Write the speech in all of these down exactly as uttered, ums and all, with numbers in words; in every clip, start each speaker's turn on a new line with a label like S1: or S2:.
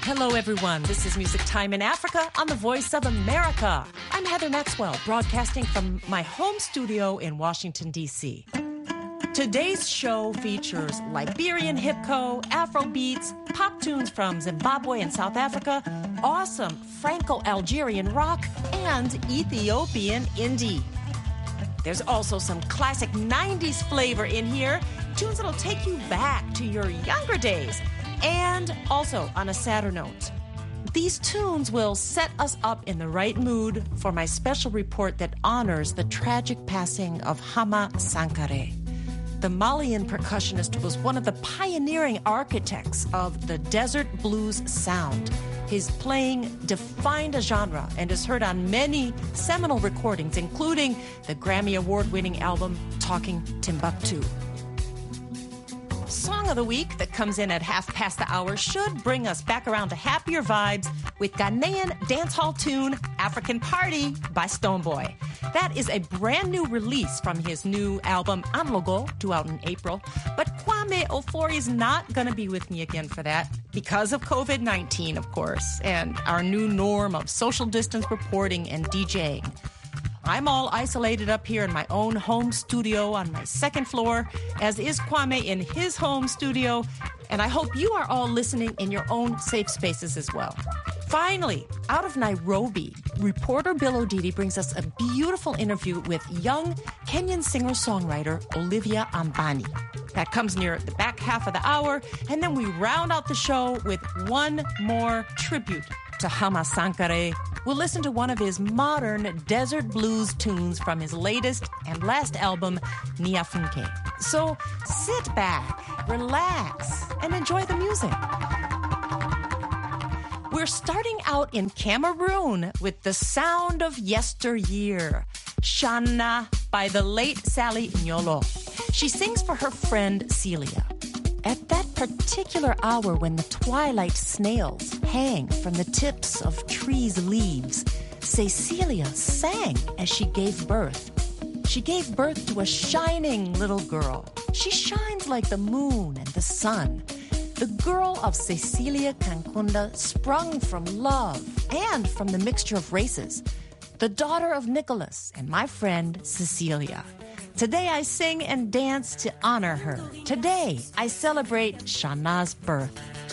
S1: Hello, everyone. This is Music Time in Africa on the Voice of America. I'm Heather Maxwell, broadcasting from my home studio in Washington, D C Today's show features Liberian hip-hop, Afro beats, pop tunes from Zimbabwe and South Africa, awesome Franco-Algerian rock, and Ethiopian indie. There's also some classic nineties flavor in here, tunes that'll take you back to your younger days. And also, on a sadder note, these tunes will set us up in the right mood for my special report that honors the tragic passing of Hama Sankare. The Malian percussionist was one of the pioneering architects of the desert blues sound. His playing defined a genre and is heard on many seminal recordings, including the Grammy Award-winning album Talking Timbuktu. Song of the Week that comes in at half past the hour should bring us back around to happier vibes with Ghanaian dancehall tune African Party by Stonebwoy. That is a brand new release from his new album Amlogo, due out in April. But Kwame Ofori is not going to be with me again for that because of covid nineteen, of course, and our new norm of social distance reporting and DJing. I'm all isolated up here in my own home studio on my second floor, as is Kwame in his home studio, and I hope you are all listening in your own safe spaces as well. Finally, out of Nairobi, reporter Bill Odidi brings us a beautiful interview with young Kenyan singer-songwriter Olivia Ambani. That comes near the back half of the hour, and then we round out the show with one more tribute to Hama Sankare. We'll listen to one of his modern desert blues tunes from his latest and last album, Niafunke. So sit back, relax, and enjoy the music. We're starting out in Cameroon with the sound of yesteryear, Shana by the late Sally Nyolo. She sings for her friend Celia. At that particular hour when the twilight snails hang from the tips of trees' leaves, Cecilia sang as she gave birth. She gave birth to a shining little girl. She shines like the moon and the sun. The girl of Cecilia Kankunda sprung from love and from the mixture of races. The daughter of Nicholas and my friend Cecilia. Today I sing and dance to honor her. Today I celebrate Shana's birth.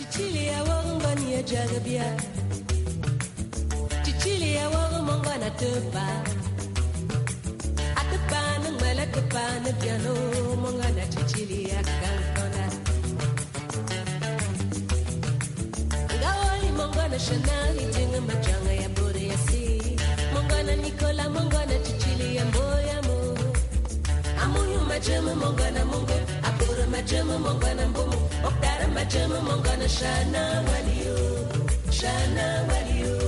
S2: Majama mongana mongo, abura majama mongana mbomo, oktara majama mongana shana waliyo, shana waliyo.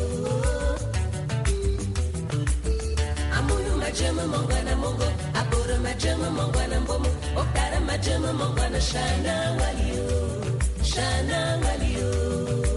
S2: Amuyu majama mongana mongo, abura majama mongana mbomo, oktara majama mongana shana waliyo, shana waliyo.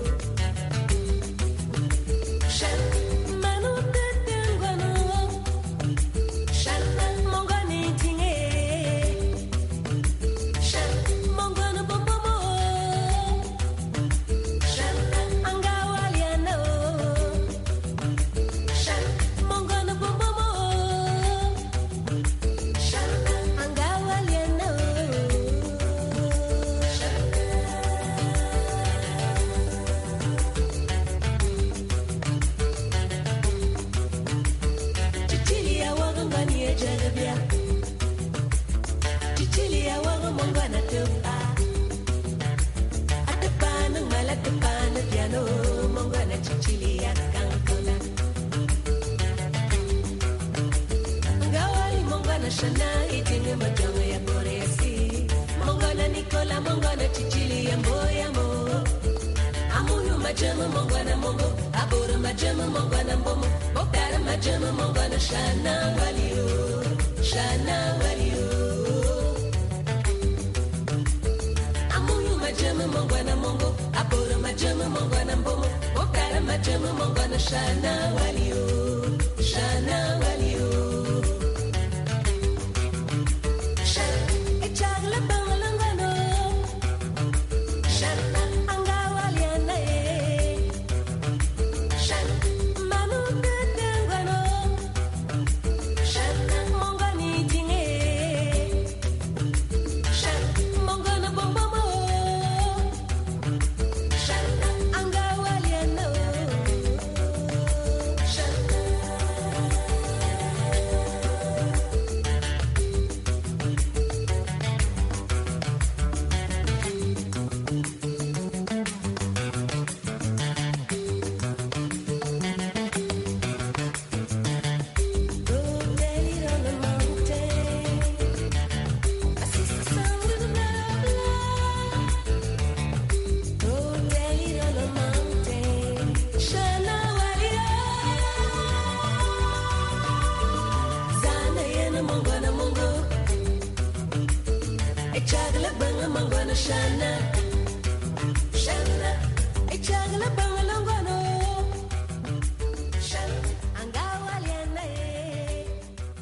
S2: Majama mongwana mongo, abura majama mongwana mbomo, oktara majama mongwana shana waliyo, shana waliyo. Amuyu majama mongwana mongo, abura majama mongwana mbomo, oktara majama mongwana shana waliyo, shana waliyo. Shana, angawaliana,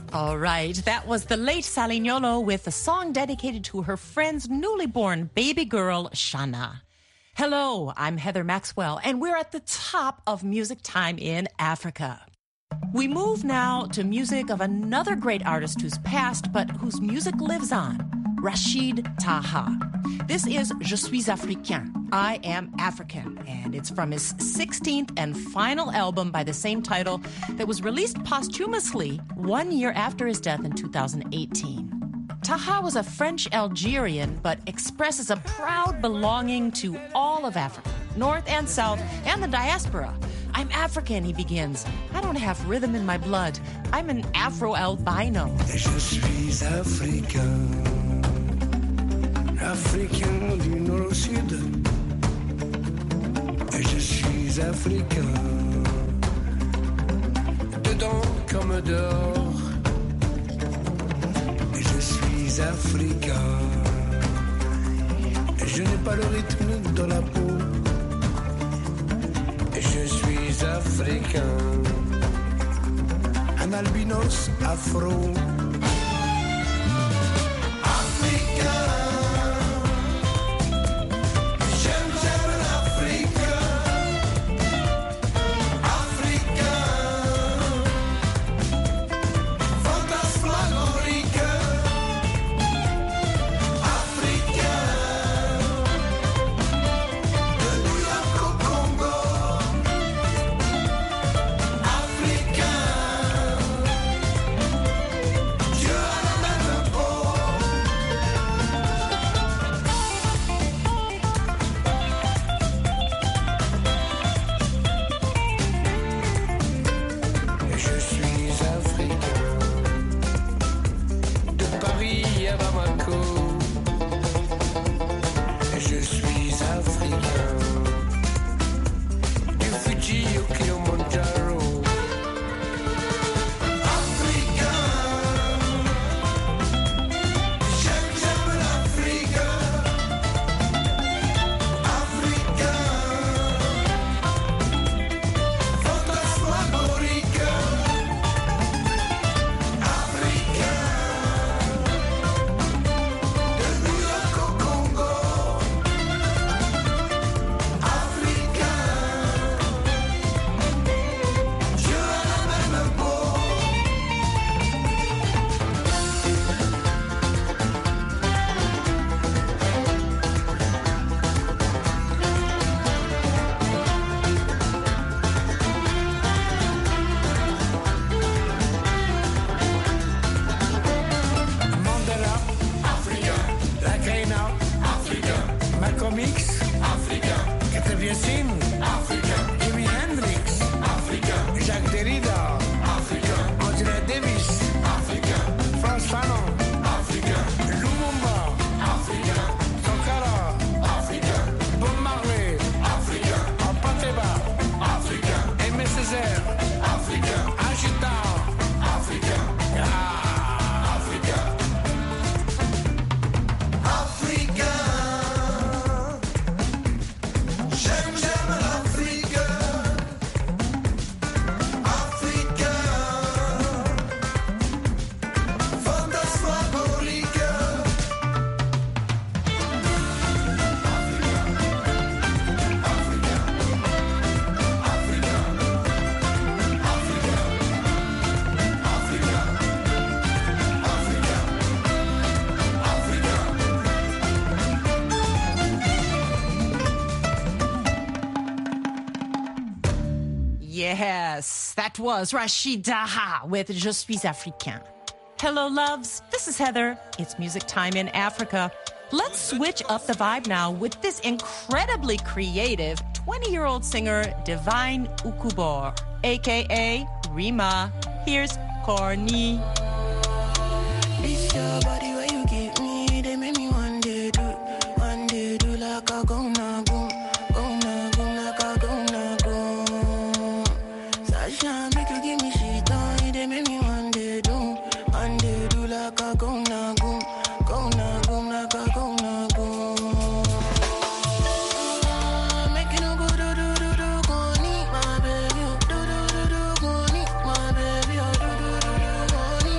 S1: All right, that was the late Salignolo with a song dedicated to her friend's newly born baby girl, Shana. Hello, I'm Heather Maxwell, and we're at the top of Music Time in Africa. We move now to music of another great artist who's passed, but whose music lives on, Rachid Taha. This is Je suis Africain, I Am African, and it's from his sixteenth and final album by the same title that was released posthumously one year after his death in two thousand eighteen. Taha was a French Algerian, but expresses a proud belonging to all of Africa, North and South, and the diaspora. I'm African, he begins. I don't have rhythm in my blood. I'm an Afro-albino.
S3: Je suis africain, africain du nord au sud. Je suis africain, dedans comme dehors. Je suis africain, je n'ai pas le rythme dans la peau. Je suis africain, un albinos afro. Africain, j'aime, j'aime l'Afrique. Africain, fantasmagorique. Africain, de New York au Congo.
S1: Yes, that was Rachid Taha with Je suis Africain. Hello, loves. This is Heather. It's Music Time in Africa. Let's switch up the vibe now with this incredibly creative twenty-year-old singer, Divine Ukubor, a k a. Rima. Here's Corny.
S4: This your body where you give me, they make me one day do, one day do like a gonna boom, gonna boom like a gonna boom. Sasha make you give me shit on, they make me one day do, one day do like a gonna boom, gonna boom like a gonna boom. Make you no go do do do do, go need my baby, do do do do, go need my baby, do do do do, go need.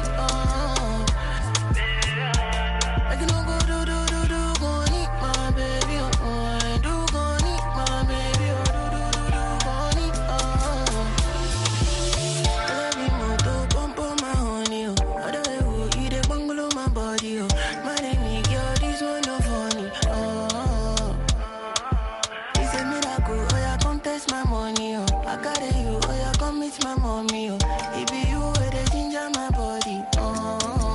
S4: waste my money, oh. I got you, oh, yeah, come meet my mommy, oh. It be you where they ginger my body, oh.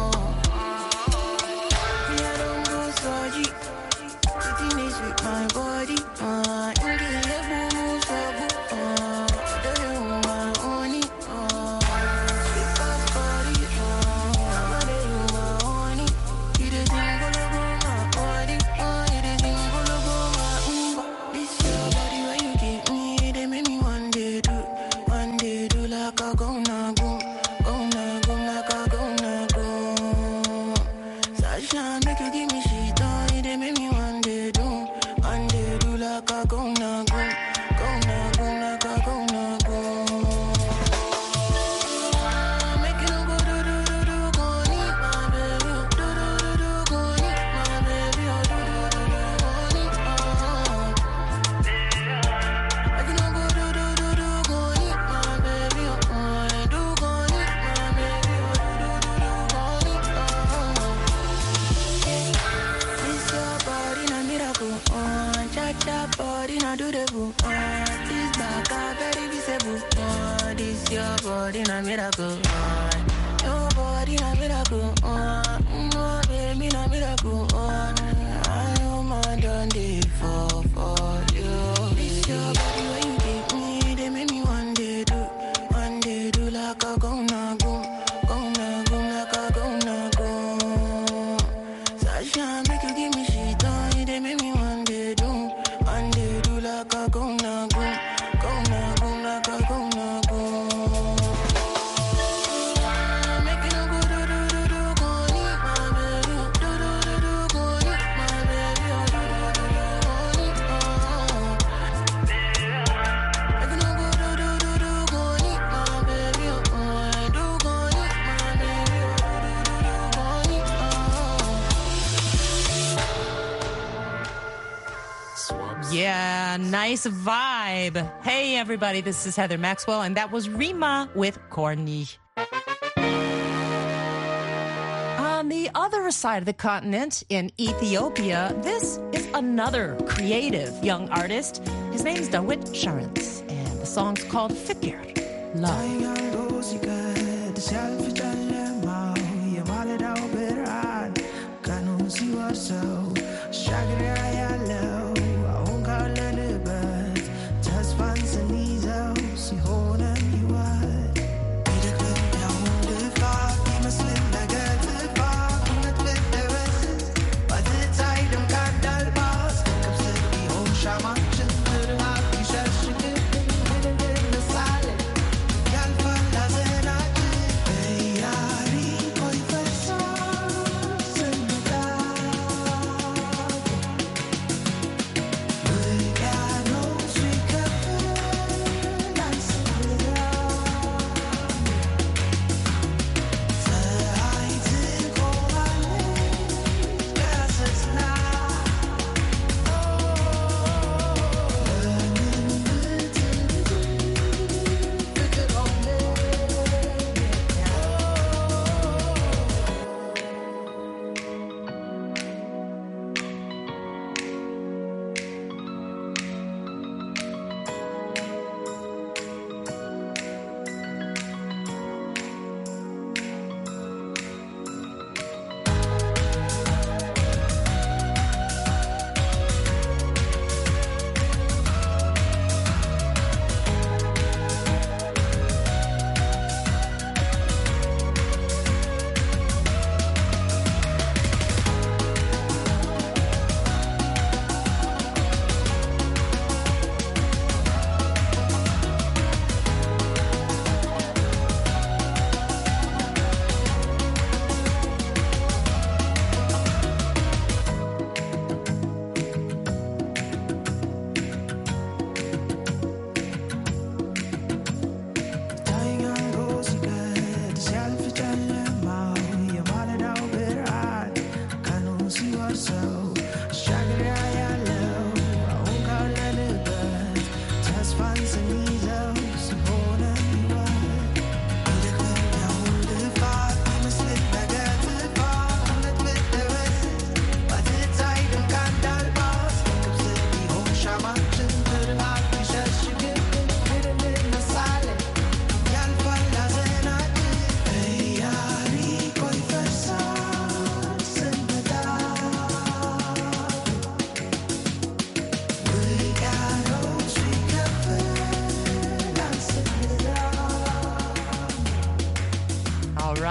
S4: Me, I don't go surgery. Sitting is with my body, uh. In the level, so good, uh. Do you want my honey, uh. Sweet ass body, uh. I'm a day, you my honey. You the thing, go look on my body, uh. You the thing, go look on my umba. This your body where you give me, they make me one day do, one day do like a go na go, go na go like a go na go. Sasha make you give me shit on, they make me one day do, one day do like a go na go, go na go like a go na go. Make you no go do do do do, go need my baby, oh. Do do do do, go need my baby, oh. Do do do do, go need, oh. Make you no go do do do do, go need my baby, oh. I do go need my baby, oh. Do do do do, go need, oh. This your body na miracle, oh. Cha cha body na do the boo, oh. This back a very visible, oh. This your body na miracle, oh. Your body na miracle, oh. No baby na miracle, oh. I am my done day for for you. This your body where you give me, they make me one day do, one day do like a go na go, go na go like a go na go. Sasha make you give me shit on, they make me one day do, one day do like a go na go, go na go like a go na go. Make you no go do do do do, go need my baby, oh. Do do do do, go need my baby, oh. Do do do do, go need, oh. Make you no go do do do do, go need my baby, oh. I do go need my baby, oh. Do do do do, go need, oh.
S1: Yeah, nice vibe. Hey, everybody, this is Heather Maxwell, and that was Rima with Corny. On the other side of the continent, in Ethiopia, this is another creative young artist. His name's Dawit Sharans, and the song's called Fikir, Love.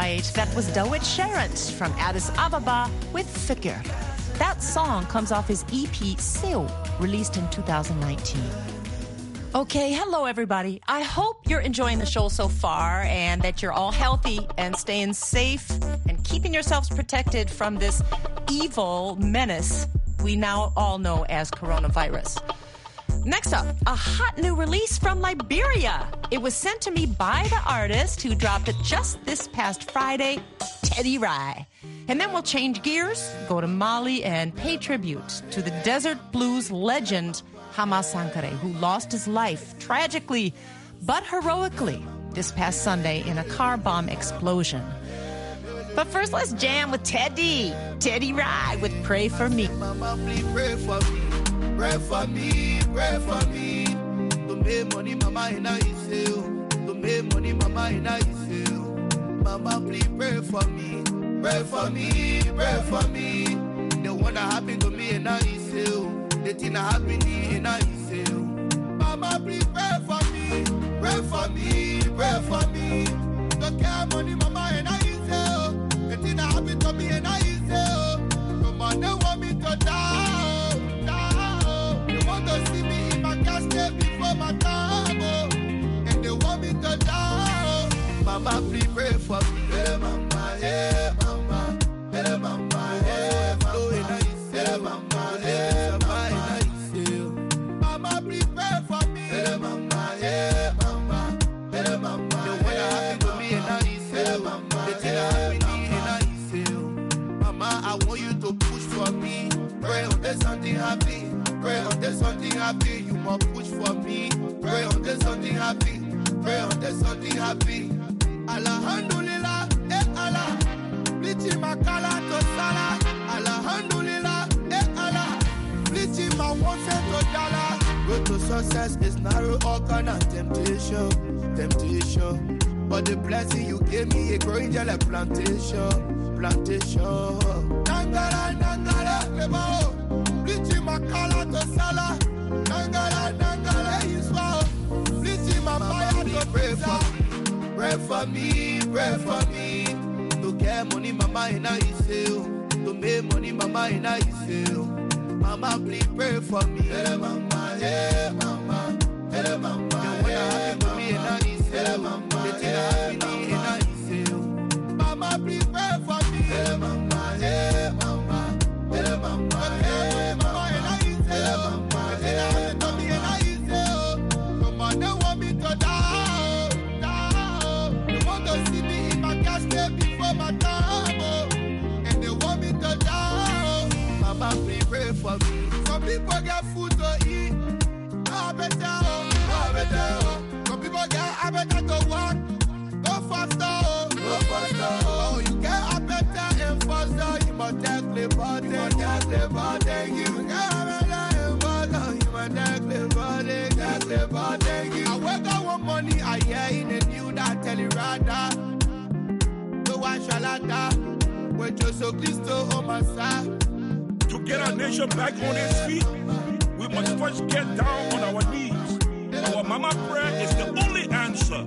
S1: right, that was Dawit Sherrett from Addis Ababa with Fikir. That song comes off his E P Seo, released in two thousand nineteen. Okay, hello everybody. I hope you're enjoying the show so far and that you're all healthy and staying safe and keeping yourselves protected from this evil menace we now all know as coronavirus. Next up, a hot new release from Liberia. It was sent to me by the artist who dropped it just this past Friday, Teddy Rai. And then we'll change gears, go to Mali, and pay tribute to the desert blues legend Hama Sankare, who lost his life tragically but heroically this past Sunday in a car bomb explosion. But first, let's jam with Teddy. Teddy Rai with Pray For Me.
S3: Mama, please pray for me. Pray for me, pray for me. To make money, mama, in a issue. To make money, mama, in a issue. Mama, please pray for me. Pray for me, pray for me. The one that happened to me in a issue. The thing that happened to me in a issue. Mama, please pray for me. Pray for me, pray for me. Don't care money, mama, in a issue. The thing that happened to me in a issue. Come on, they want me to die. Die. They want to see me in my casket before my time. Oh. And they want me to die. Mama, please pray for me. Hey, mama, yeah, mama. Hey, mama, yeah, mama. Hey, mama, yeah, mama. Mama, please pray for me. Hey, mama, yeah, mama. Hey, mama, the way that happened to me and I is mama. The thing that happened to me and I is mama, I want you to push for me. Pray until something happen. Pray until something happen. You must push for me. Pray until something happen. Pray until something happen. Alhamdulillah, eh Allah. Bleaching my color to Salah. Alhamdulillah, eh Allah. Bleaching my one cent to dollar. Road to success is narrow, all kind of temptation, temptation. But the blessing you gave me, a growing jelly plantation, plantation. Nangara, nangara, lebao. Bleaching my color to Salah. Nangara, nangara, Iswa. Bleaching my fire to pray for me. Pray for me, pray for me. To get money, mama, in a issue. To make money, mama, in a issue. Mama, please pray for me. Hey, mama, yeah, mama. Hey, mama, the way that happened to me, in a issue. The thing that happened to me, in a issue. Mama, please pray for me. Hey, mama, yeah, mama. Hey, mama, yeah, mama, in a issue. The thing that happened to me, in a issue. Come on, they want me to die. See me in my casket before my time, oh. And they want me to die. Mama, please pray for me. Some people get food to eat. No better, oh, no better, oh. Some people get appetite to walk. Go faster, oh, go faster, oh. You get appetite and faster. You must take the body, take the body. You get appetite and faster. You must take the body, take the body. I wake up one morning, I hear in the news that tell you rather.
S5: To get our nation back on its feet, we must first get down on our knees. Our mama prayer is the only answer.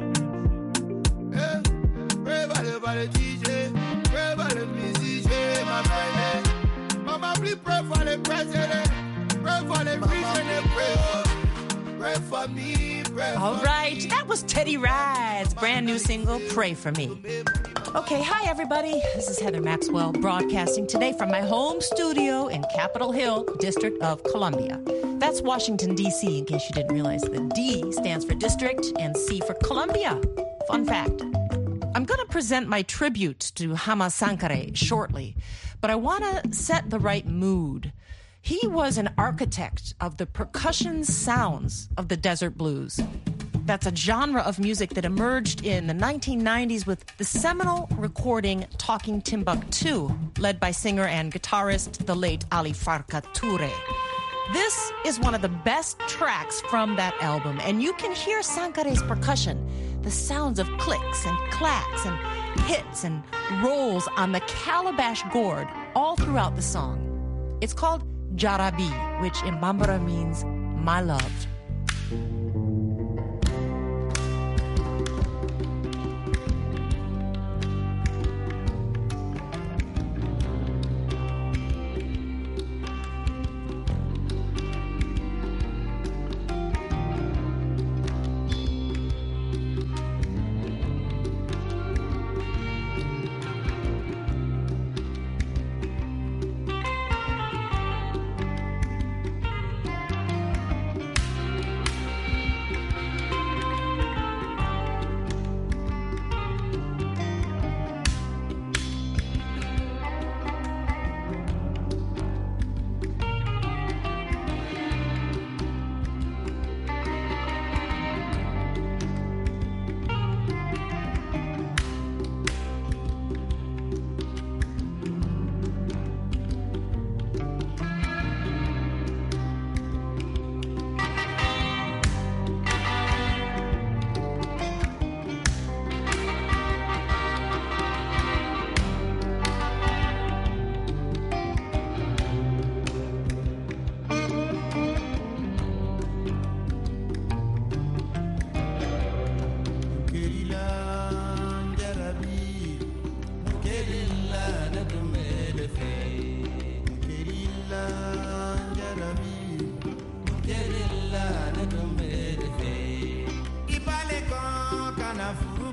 S3: Pray for the D J, pray for the musician, my friend. Mama, please pray for the president, pray for the president, pray for, pray for me, pray for
S1: All right, that was Teddy Rai's brand new single, Pray For Me. Okay, hi everybody. This is Heather Maxwell broadcasting today from my home studio in Capitol Hill, District of Columbia. That's Washington, D C, in case you didn't realize the D stands for district and C for Columbia. Fun fact. I'm going to present my tribute to Hama Sankare shortly, but I want to set the right mood. He was an architect of the percussion sounds of the desert blues. That's a genre of music that emerged in the nineteen nineties with the seminal recording Talking Timbuktu, led by singer and guitarist, the late Ali Farka Touré. This is one of the best tracks from that album, and you can hear Sankare's percussion, the sounds of clicks and clacks and hits and rolls on the calabash gourd all throughout the song. It's called Jarabi, which in Bambara means my love.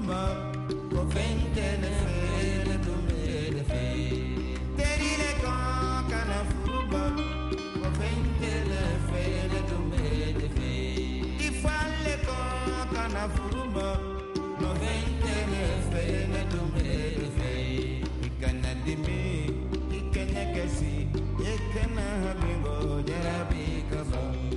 S6: furuma, ofente ne fe le dumbe le fe. Teri le kan kana furuma, ofente le fe le dumbe le fe. Ifan le kan kana furuma, ofente le fe le dumbe le fe. Ikana dimi, ikana kasi, ikana habingo jarabi kaba.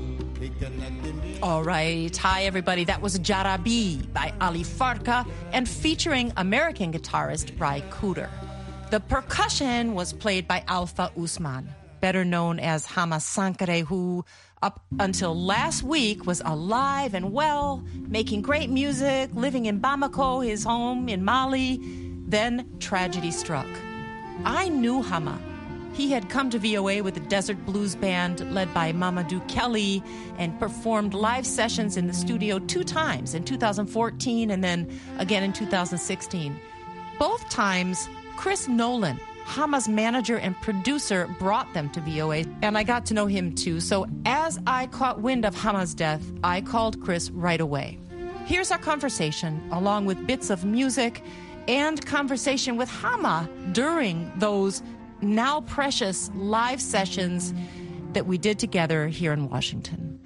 S1: All right. Hi, everybody. That was Jarabi by Ali Farka and featuring American guitarist Ry Cooder. The percussion was played by Alpha Usman, better known as Hama Sankare, who up until last week was alive and well, making great music, living in Bamako, his home in Mali. Then tragedy struck. I knew Hama. He had come to V O A with the Desert Blues Band led by Mamadou Kelly and performed live sessions in the studio two times, in two thousand fourteen and then again in two thousand sixteen. Both times, Chris Nolan, Hama's manager and producer, brought them to V O A, and I got to know him too. So as I caught wind of Hama's death, I called Chris right away. Here's our conversation, along with bits of music and conversation with Hama during those now precious live sessions that we did together here in Washington.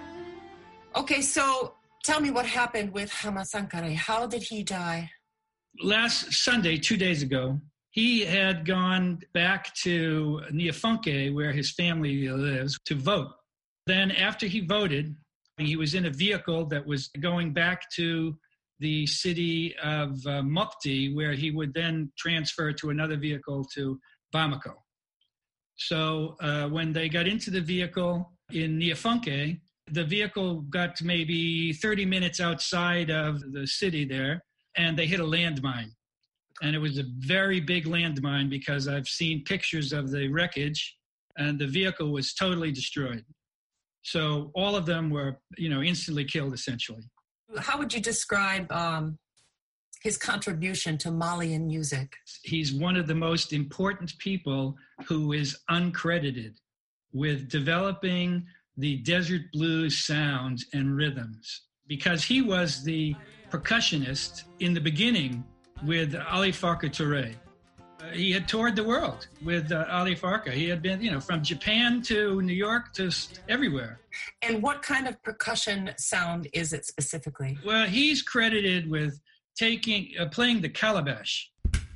S1: Okay, so tell me what happened with Hama Sankare. How did he die?
S7: Last Sunday, two days ago, he had gone back to Niafunke, where his family lives, to vote. Then after he voted, he was in a vehicle that was going back to the city of uh, Mopti, where he would then transfer to another vehicle to Bamako. So uh, when they got into the vehicle in Niafunke, the vehicle got maybe thirty minutes outside of the city there, and they hit a landmine. And it was a very big landmine because I've seen pictures of the wreckage, and the vehicle was totally destroyed. So all of them were, you know, instantly killed, essentially.
S1: How would you describe um, his contribution to Malian music?
S7: He's one of the most important people who is uncredited with developing the desert blues sounds and rhythms, because he was the percussionist in the beginning with Ali Farka Touré. Uh, he had toured the world with uh, Ali Farka. He had been, you know, from Japan to New York to everywhere.
S1: And what kind of percussion sound is it specifically?
S7: Well, he's credited with taking, uh, playing the calabash.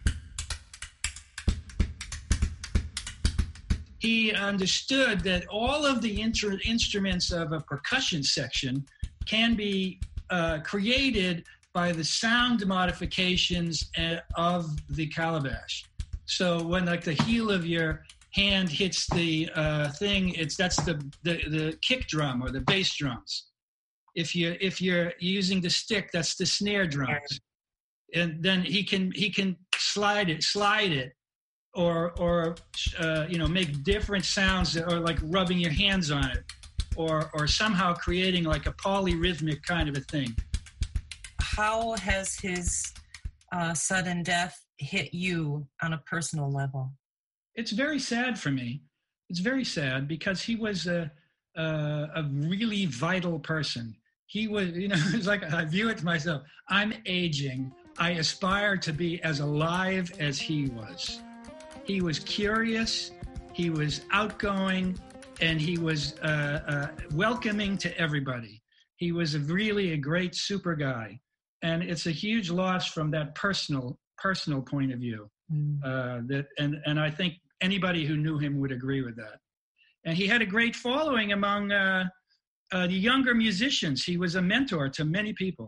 S7: He understood that all of the inter- instruments of a percussion section can be uh, created by the sound modifications uh, of the calabash. So when like the heel of your hand hits the uh, thing, it's that's the, the the kick drum or the bass drums. If you if you're using the stick, that's the snare drums. And then he can he can slide it, slide it, or or uh, you know, make different sounds, or like rubbing your hands on it, or or somehow creating like a polyrhythmic kind of a thing.
S1: How has his uh, sudden death hit you on a personal level?
S7: It's very sad for me. It's very sad because he was a a, a really vital person. He was, you know, it's like I view it to myself. I'm aging. I aspire to be as alive as he was. He was curious, he was outgoing, and he was uh, uh, welcoming to everybody. He was a really a great super guy. And it's a huge loss from that personal personal point of view. Mm. Uh, that and, and I think anybody who knew him would agree with that. And he had a great following among uh, uh, the younger musicians. He was a mentor to many people.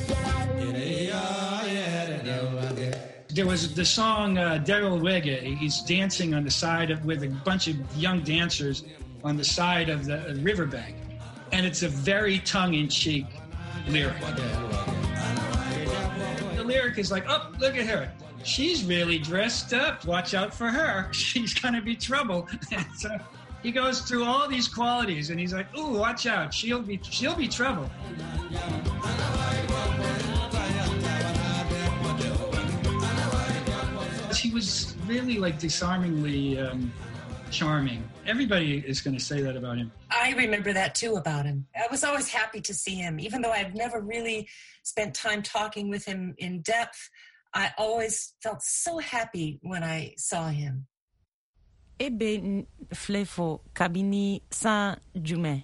S7: There was the song uh, Daryl Wege. He's dancing on the side of, with a bunch of young dancers on the side of the uh, riverbank. And it's a very tongue-in-cheek lyric. The lyric is like, oh, look at her. She's really dressed up. Watch out for her. She's going to be trouble. So he goes through all these qualities, and he's like, ooh, watch out. She'll be, she'll be trouble. He was really like disarmingly um, charming. Everybody is going to say that about him.
S1: I I remember that too about him. I was always happy to see him, even though I've never really spent time talking with him in depth. I always felt so happy when I saw him.
S8: Ebe Flefo Kabini San Jume.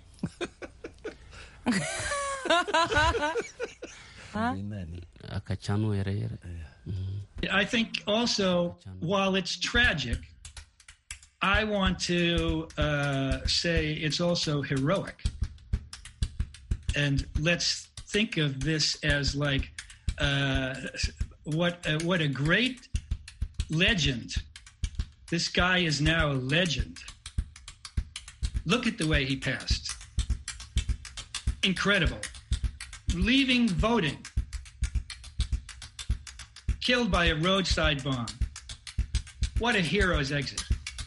S7: I think also, while it's tragic, I want to uh, say it's also heroic. And let's think of this as like uh, what uh, what a great legend. This guy is now a legend. Look at the way he passed. Incredible. Leaving voting. Killed by a roadside bomb. What a hero's exit.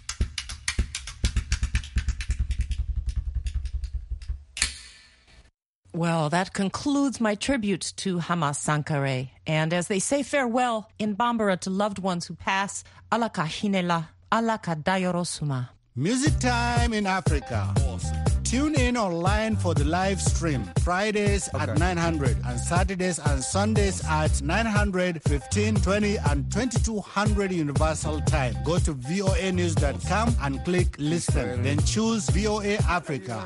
S1: Well, that concludes my tribute to Hamas Sankare. And as they say farewell in Bambara to loved ones who pass, Alaka Hinela, Alaka Dayorosuma.
S9: Music time in Africa. Tune in online for the live stream. Fridays okay. at nine hundred and Saturdays and Sundays at nine hundred, fifteen, twenty and twenty-two hundred Universal Time. Go to V O A news dot com and click listen. Then choose V O A Africa.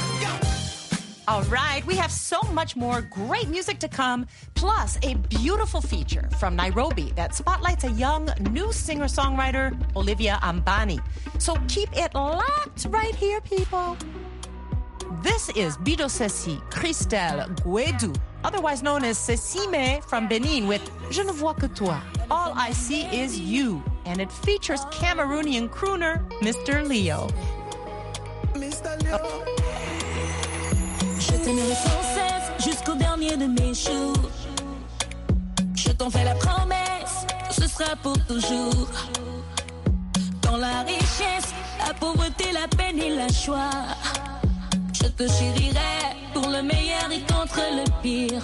S1: All right, we have so much more great music to come, plus a beautiful feature from Nairobi that spotlights a young new singer-songwriter, Olivia Ambani. So keep it locked right here, people. This is Bidosesi Christelle Guedu, otherwise known as Sesime from Benin, with Je ne vois que toi. All I see is you. And it features Cameroonian crooner Mister Leo.
S4: Mister Leo.
S10: Je t'aimerai sans cesse jusqu'au dernier de mes jours. Je t'en fais la promesse, ce sera pour toujours. Dans la richesse, la pauvreté, la peine et la joie, je te chérirai pour le meilleur et contre le pire.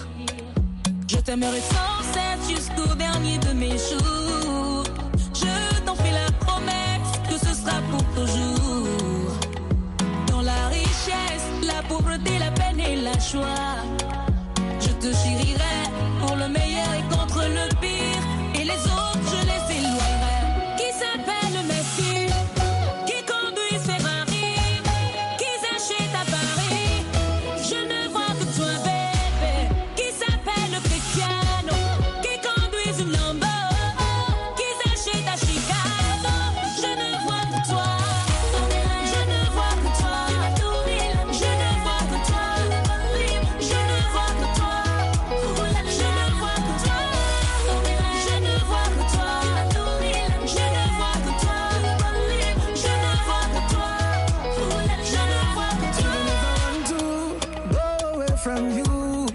S10: Je t'aimerai sans cesse jusqu'au dernier de mes jours. Je t'en fais la promesse que ce sera pour toujours. Dans la richesse, la pauvreté, la peine et la joie, je te chérirai pour le meilleur et contre le pire. Et les autres, je les éloignerai. Qui s'appelle Messi, qui conduit Ferrari, qui s'achète à Paris. Je ne vois que toi, bébé. Qui s'appelle Cristiano, qui conduit une Lambo, qui s'achète à Chicago. Je ne vois que toi. Je ne vois que toi. Je ne vois que toi. Je ne vois que toi. Je ne vois que toi. Je ne vois que toi. Je ne vois que toi. Je ne vois que toi. Je ne vois que toi.
S4: I never want to go away from you.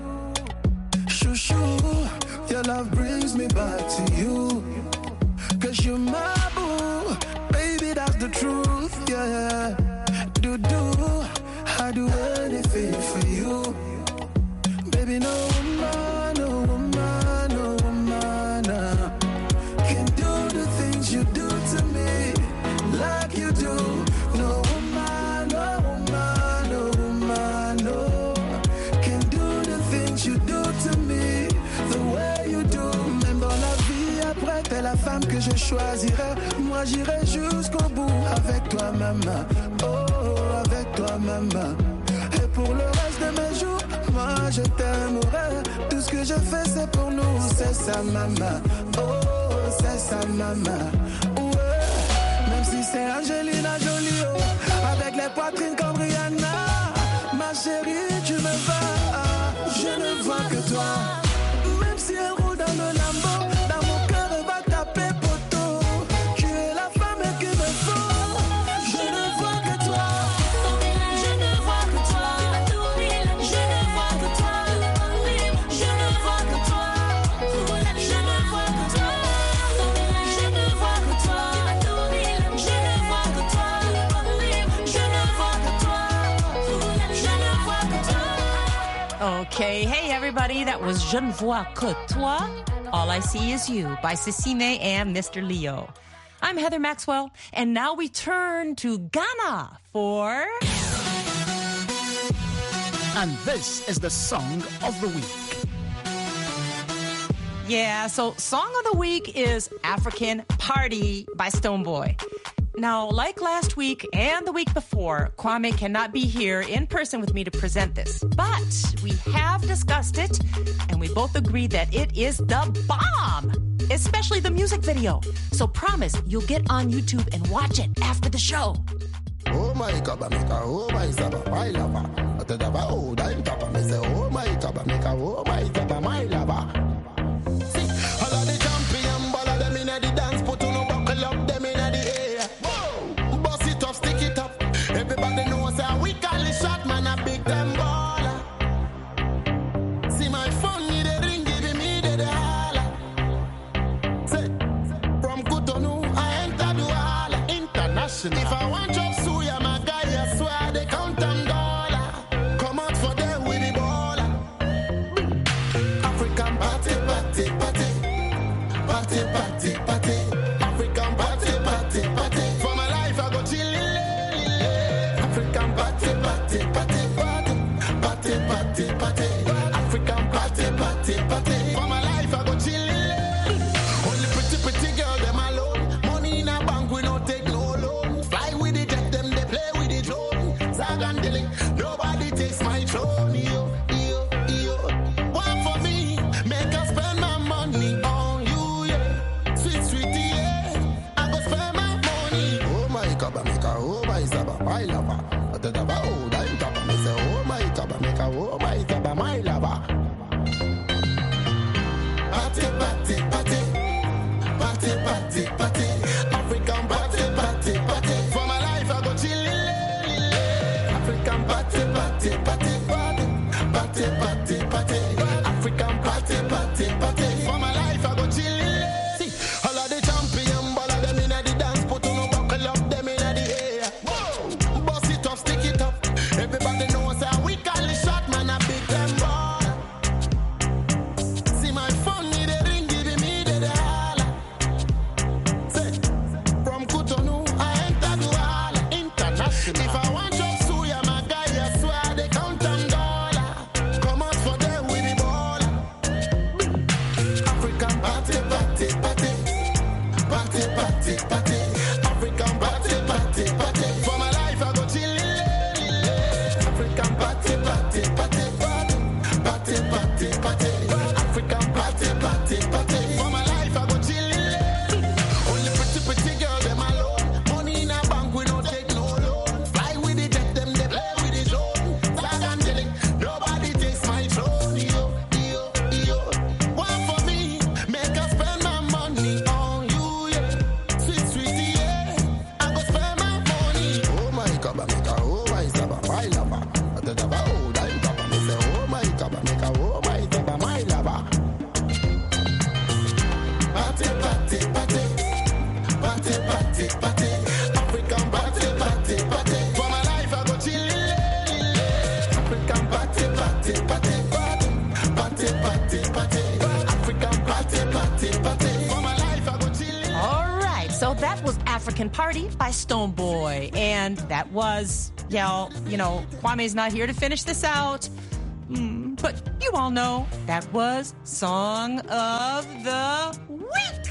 S4: Shoo shoo, your love brings me back to you. Cause you're my boo, baby, that's the truth, yeah. Do do, I do anything for you. Baby, no woman, no woman, no woman uh, can do the things you do to me like you do. No woman, no woman, no woman, no can do the things you do to me the way you do. Même dans la vie après, t'es la femme que je choisirai. Moi j'irai jusqu'au bout avec toi, maman. Oh, avec toi, maman. Et pour le reste de mes jours, moi je t'aimerai. Tout ce que je fais c'est pour nous, c'est ça, maman. Oh, c'est ça, maman. Ouais, même si c'est Angelina Jolie, oh, avec les poitrines comme Rihanna. Ma chérie, tu me vas, je ne vois que toi. Même si elle roule dans le Lambo, dans mon cœur elle va taper poteau. Tu es la femme qu'il me faut. Je ne vois que toi.
S10: Je ne vois que toi. Je ne vois que toi. Je ne vois que toi. Je ne vois que toi. Je ne vois que toi. Je ne vois que toi. Je ne vois que toi. Je ne vois que toi.
S1: Okay, hey everybody, that was Je ne vois que toi. All I see is you by Sesime and Mister Leo. I'm Heather Maxwell, and now we turn to Ghana for
S9: And this is the Song of the Week.
S1: Yeah, so Song of the Week is African Party by Stonebwoy. Now, like last week and the week before, Kwame cannot be here in person with me to present this. But we have discussed it, and we both agree that it is the bomb, especially the music video. So promise you'll get on YouTube and watch it after the show.
S11: Oh my kabameka, oh my saba, my lover. Atadaba, oh, dime papa, me say, oh my kabameka, oh my saba, my lover. All of the champion, all of them in the dance, put on a buckle up, them in the air. Whoa, bust it up, stick it up. Everybody knows how we call it shot, man, a big time baller. See my phone, need a ring, giving me the, the holla. Say, from Cotonou, I enter Douala International. If I want job, suya, my guy, I swear they count them dollar. Come out for them with the baller. African party, party, party. Party, party, party. African party, party, party. For my life, I go chillin'. African party, party, party. Party, party, party. African party, party, party. For my life, I go chillin'. Only pretty, pretty girl, them alone. Money in a bank, we don't take no loan. Fly with the jet, them they play with the drone. Zag and Dilly, nobody takes my throne. Yo, yo, yo. One for me, make us spend my money on you, yeah. Sweet, sweetie, yeah. I go spend my money. Oh my kabameka, oh my saba, my lover. Atadaba, oh, dime papa, me say, oh my kabameka, oh my saba, my lover. Party, party, party. Party, party, party. African party, party, party. For my life, I go chillin'. African party, party, party. Party, party, party. African party, party, party. For my life, I go chillin'. See, all of the champion, all of them in the dance, put on a buckle up, them in the air. Whoa, bust it up, stick it up. Everybody knows how we call it shot, man, a big time ball. See my phone, need a ring, giving me the, the holla. Say, from Cotonou, I enter Douala International. If I want job, suya, my guy, I swear they count them dollar. Come out for them with the baller. African party, party, party. Party, party, party. African party, party, party. For my life, I go chillin'. African party, party, party. Party, party, party. African party, party, party. For my life, I go chillin'. Only pretty, pretty girl, them alone. Money in a bank, we don't take no loan. Fly with the jet, them they play with the drone. Flag and Dilly, nobody takes my throne. Yo, yo, yo. One for me, make us spend my money on you, yeah. Sweet, sweetie, yeah. I go spend my money. Oh my kabameka, oh my saba, my lover. Atadaba, oh, dime papa, me say, oh my kabameka, oh my saba, my lover. Party, party, party. Party, party, party. African party, party, party. For my life, I go chillin'. African party, party, party. Party, party, party. African party, party, party. For my life, I go chillin'.
S1: All right, so that was African Party by Stonebwoy. And that was, yeah, you know, Kwame's not here to finish this out. Mm, but you all know that was Song of the Week.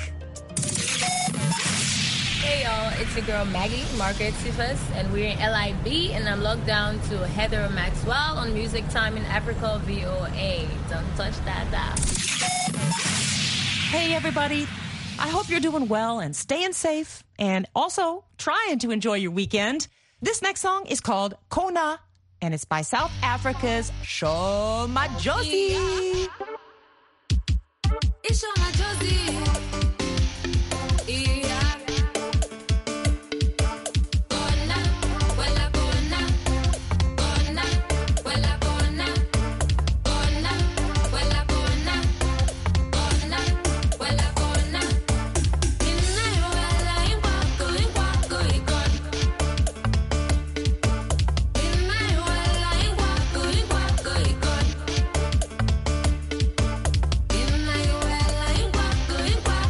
S12: Hey y'all, it's your girl Maggie, Margaret Sifas, and we're in L I B, and I'm logged down to Heather Maxwell on Music Time in Africa V O A. Don't touch that dial.
S1: Hey, everybody. I hope you're doing well and staying safe and also trying to enjoy your weekend. This next song is called Kona, and it's by South Africa's Shoma Josie.
S10: It's Shoma Josie. Yeah.
S2: Ingwa,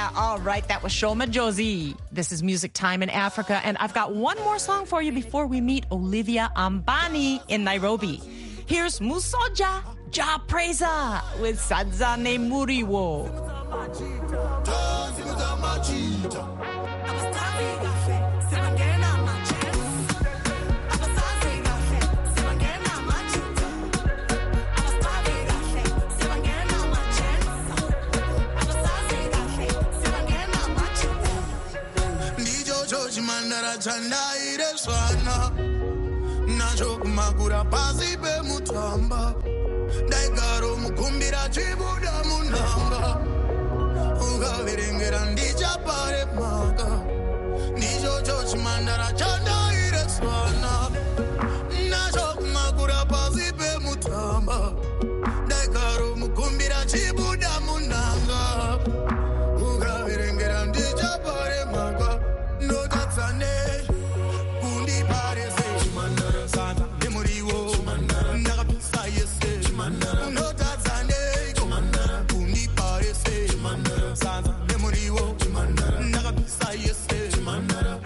S1: Yeah, all right. That was Shoma Josie. This is Music Time in Africa, and I've got one more song for you before we meet Olivia Ambani in Nairobi. Here's Musoja Ja Preza with Sadzane Muriwo.
S11: Mandara chanda ire swana nacho kumakura pasi pe mutamba daigaro mukumbira chibuda munanga ugaverengera ndichapare maka ndicho chochi mandara chanda ire swana nacho kumakura pasi pe mutamba daigaro mukumbira chibuda munanga ugaverengera ndichapare maka no tatsane kundi parese chimandara santa memoriwo chimandara ndakapisa yese chimandara no tatsane chimandara kundi parese chimandara santa memoriwo chimandara ndakapisa yese chimandara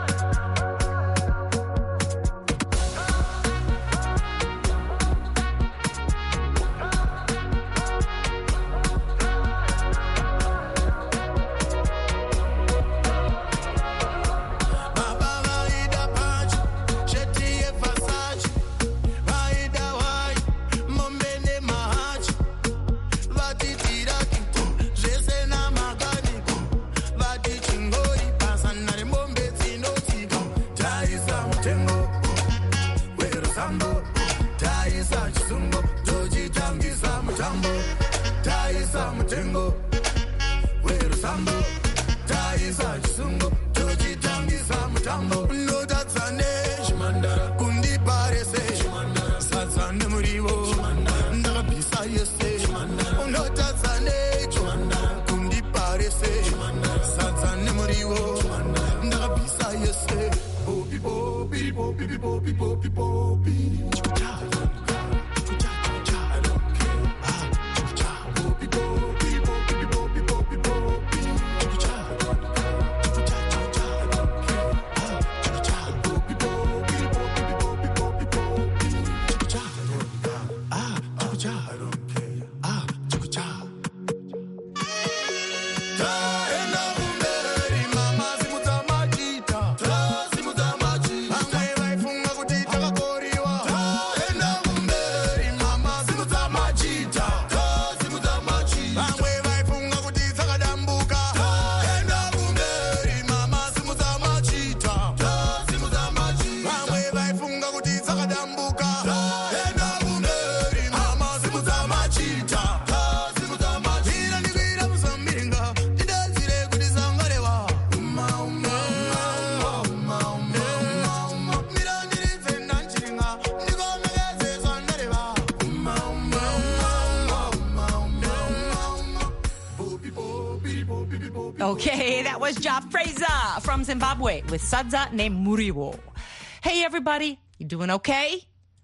S1: Okay, that was Ja Preza from Zimbabwe with Sadza Ne Muriwo. Hey, everybody, you doing okay?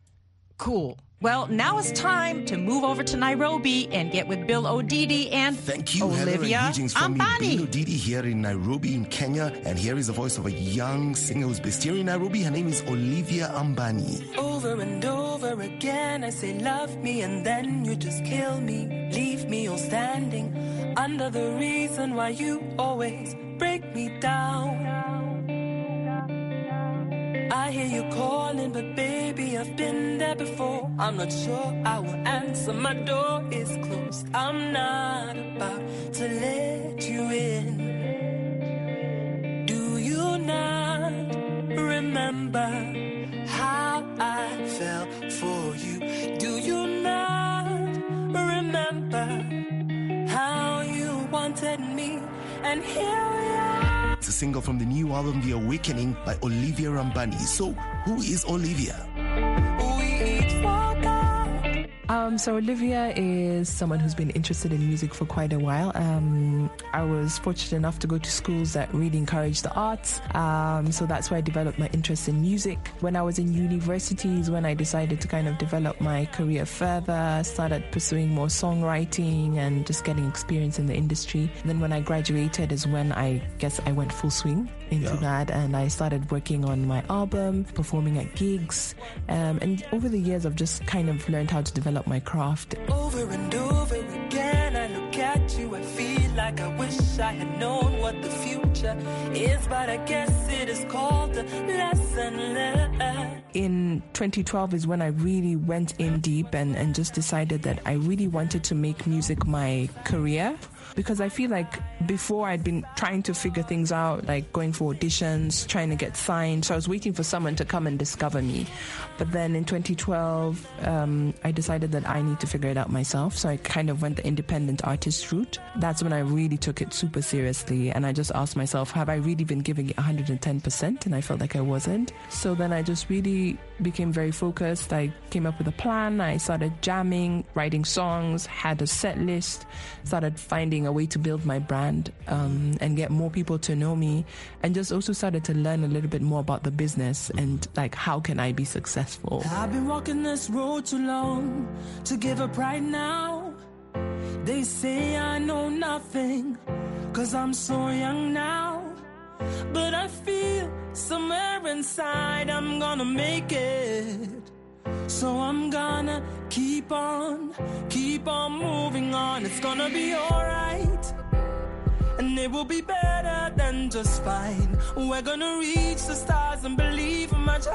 S1: Cool. Well, now it's time to move over to Nairobi and get with Bill Odidi and
S13: Thank you,
S1: Olivia
S13: Heather, and greetings from me,
S1: Ambani.
S13: Bill Odidi here in Nairobi in Kenya. And here is the voice of a young singer who's based here in Nairobi. Her name is Olivia Ambani.
S4: Over and over again I say love me, and then you just kill me, leave me all standing under the reason why you always break me down. I hear you calling, but baby, I've been there before. I'm not sure I will answer, my door is closed. I'm not about to let you in. Do you not remember how I fell for you? Do you not remember how you wanted me? And here we are.
S13: It's a single from the new album, The Awakening, by Olivia Ambani. So, who is Olivia?
S4: We each forgot
S14: Um, so Olivia is someone who's been interested in music for quite a while. Um, I was fortunate enough to go to schools that really encourage the arts. Um, so that's where I developed my interest in music. When I was in universities, when I decided to kind of develop my career further, started pursuing more songwriting and just getting experience in the industry. And then when I graduated is when I guess I went full swing into yeah. that, and I started working on my album, performing at gigs, um, and over the years I've just kind of learned how to develop my craft.
S4: Over and over again I look at you, I feel like I wish I had known what the future is, but I guess it is called a lesson learned.
S14: In twenty twelve is when I really went in deep and, and just decided that I really wanted to make music my career. Because I feel like before I'd been trying to figure things out, like going for auditions, trying to get signed. So I was waiting for someone to come and discover me. But then in twenty twelve, um, I decided that I need to figure it out myself. So I kind of went the independent artist route. That's when I really took it super seriously. And I just asked myself, have I really been giving it one hundred ten percent? And I felt like I wasn't. So then I just really became very focused. I came up with a plan. I started jamming, writing songs, had a set list, started finding a way to build my brand um, and get more people to know me, and just also started to learn a little bit more about the business and like how can I be successful.
S4: I've been walking this road too long to give up right now. They say I know nothing cause I'm so young now, but I feel somewhere inside I'm gonna make it. So I'm gonna keep on, keep on moving on. It's gonna be alright, and it will be better than just fine. We're gonna reach the stars and believe much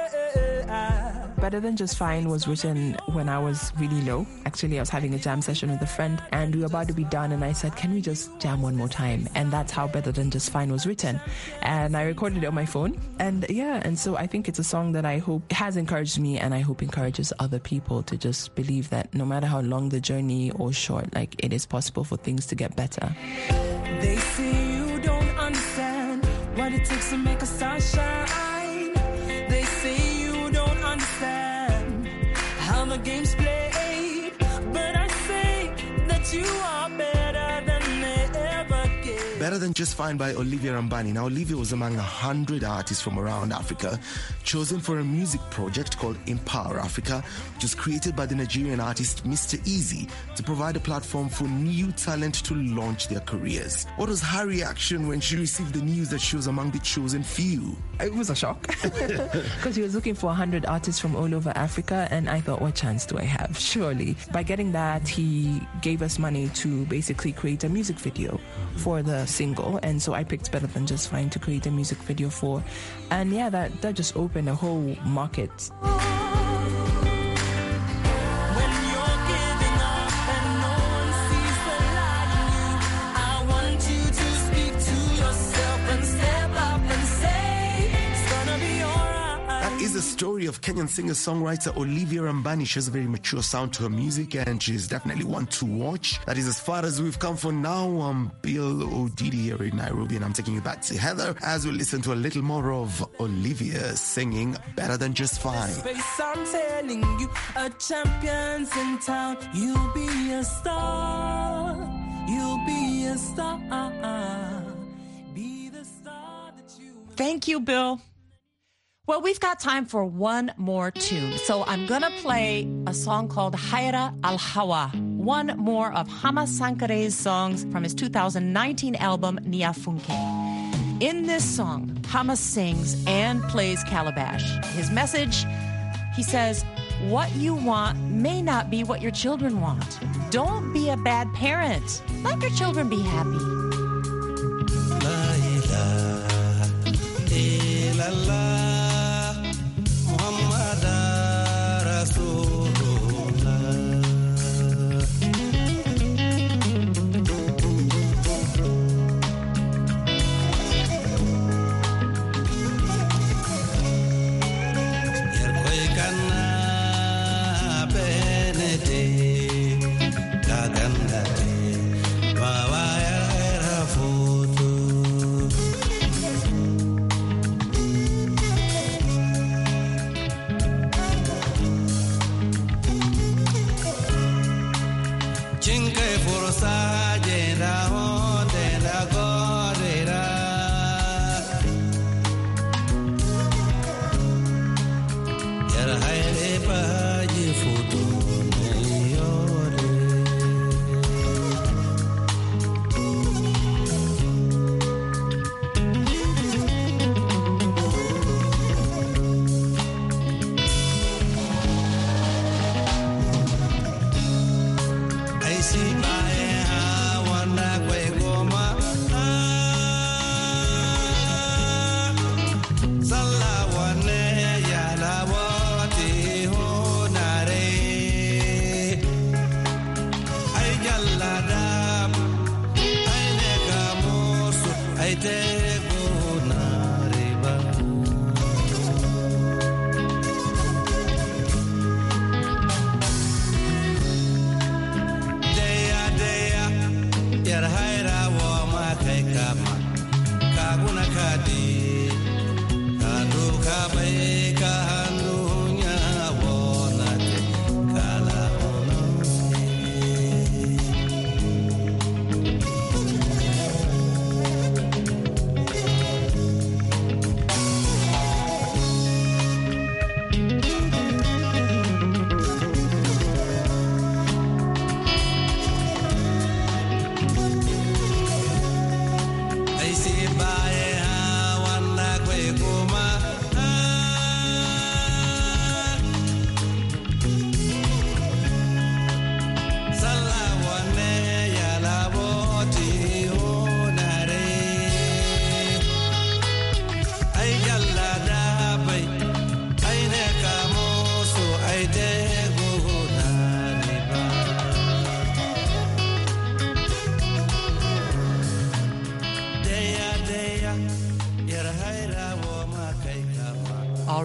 S4: higher.
S14: Better Than Just Fine was written when I was really low. Actually, I was having a jam session with a friend and we were about to be done, and I said, can we just jam one more time? And that's how Better Than Just Fine was written. And I recorded it on my phone. And yeah, and so I think it's a song that I hope has encouraged me, and I hope encourages other people to just believe that no matter how long the journey or short, like it is possible for things to get better.
S4: They say you don't understand what it takes to make a star shine. They say you don't understand how the game's played, but I say that you are better than they ever get.
S13: Better Than Just Fine by Olivia Rambani. Now, Olivia was among a hundred artists from around Africa chosen for a music project called Empower Africa, which was created by the Nigerian artist Mister Easy to provide a platform for new talent to launch their careers. What was her reaction when she received the news that she was among the chosen few?
S14: It was a shock because he was looking for one hundred artists from all over Africa, and I thought, what chance do I have? Surely. By getting that, he gave us money to basically create a music video for the single, and so I picked Better Than Just Fine to create a music video for, and yeah, that, that just opened a whole market.
S13: The story of Kenyan singer-songwriter Olivia Rambani. She has a very mature sound to her music, and she's definitely one to watch. That is as far as we've come for now. I'm Bill Odidi here in Nairobi, and I'm taking you back to Heather as we listen to a little more of Olivia singing Better Than Just Fine.
S4: Space, I'm telling you, a champion's in town. You'll be a star. You'll be a star. Be the star that you.
S1: Thank you, Bill. Well, we've got time for one more tune. So I'm going to play a song called Haira Al Hawa, one more of Hama Sankare's songs from his two thousand nineteen album, Niafunke. In this song, Hama sings and plays calabash. His message, he says, what you want may not be what your children want. Don't be a bad parent. Let your children be happy.
S6: La ilaha illallah.
S4: Bye.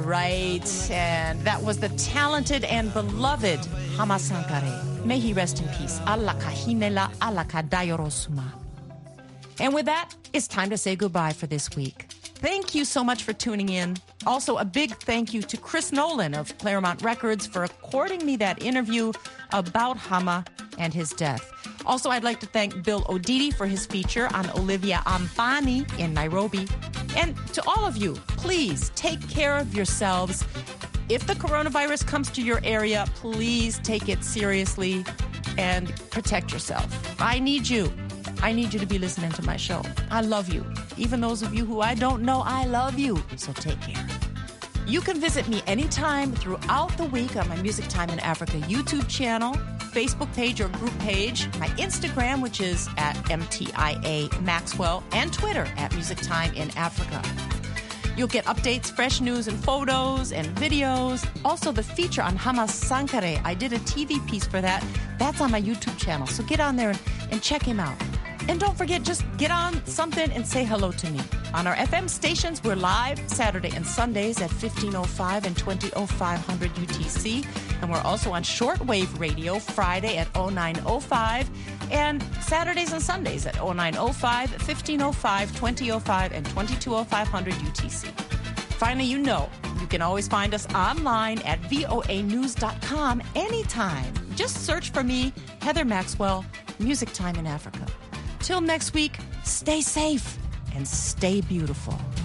S1: right. And that was the talented and beloved Hama Sankare. May he rest in peace. Alla kahinela, alla kadayorosuma. And with that, it's time to say goodbye for this week. Thank you so much for tuning in. Also, a big thank you to Chris Nolan of Claremont Records for according me that interview about Hama and his death. Also, I'd like to thank Bill Odidi for his feature on Olivia Ampani in Nairobi. And to all of you, please take care of yourselves. If the coronavirus comes to your area, please take it seriously and protect yourself. I need you. I need you to be listening to my show. I love you. Even those of you who I don't know, I love you. So take care. You can visit me anytime throughout the week on my Music Time in Africa YouTube channel, Facebook page or group page, my Instagram, which is at M T I A Maxwell, and Twitter at Music Time in Africa. You'll get updates, fresh news and photos and videos. Also, the feature on Hama Sankare, I did a T V piece for that. That's on my YouTube channel. So get on there and, and check him out. And don't forget, just get on something and say hello to me. On our F M stations, we're live Saturday and Sundays at fifteen oh five and twenty oh five hundred U T C. And we're also on shortwave radio Friday at oh nine oh five and Saturdays and Sundays at oh nine oh five, fifteen oh five, twenty oh five, and twenty-two oh five hundred U T C. Finally, you know, you can always find us online at voa news dot com anytime. Just search for me, Heather Maxwell, Music Time in Africa. Till next week, stay safe and stay beautiful.